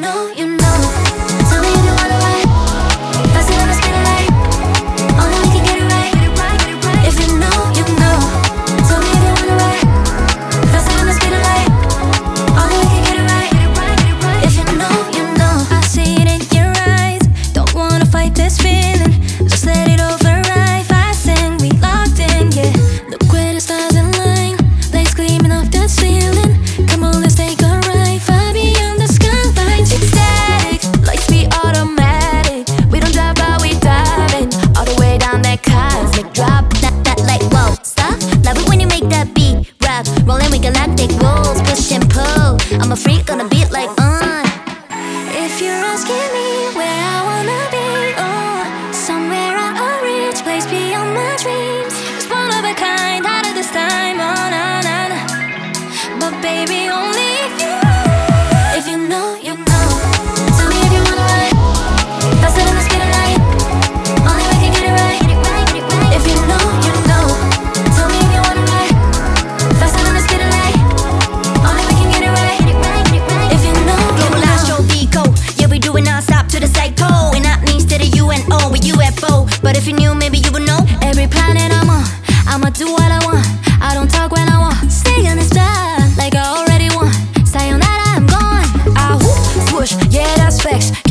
know, you know. Tell me if you wanna ride. Faster than the speed of light. Only we can get it right. If you know, you know. Tell me if you wanna ride. Faster than the speed of light. Only we can get it right. If you know, you know. I see it in your eyes. Don't wanna fight this feeling. Just let it override. Fast and we locked in, yeah. Look where the stars align. Lights gleaming off the ceiling. Come on, let's take a ride. Far beyond the skylines. Ecstatic, lights be automatic. We don't drive by, we diving. All the way down that cosmic drop. That like, whoa, stop. Love it when you make that beat rap. Rolling with galactic rules, push and pull. I'm a freak on a beat like, If you're asking me where I wanna be, somewhere out of reach, place beyond my dreams. It's one of a kind, out of this time, nah, nah, nah. But baby, only If you know, you know. Tell me if you wanna ride. Faster than the speed of light. Only we can get it right. If you know, you know. Tell me if you wanna ride. Faster than the speed of light. Only we can get it right. If you know, you Global know. Astro-Deco, yeah, we do it non-stop to the psycho. And not needs to the UNO, we UFO. But if you knew, maybe you would know. Every planet I'm on, I'ma do what I want. I don't talk when I want. Stay on this path like I already won. Sayonara, I'm gone. Ah, whoop, swoosh, yeah, that's facts.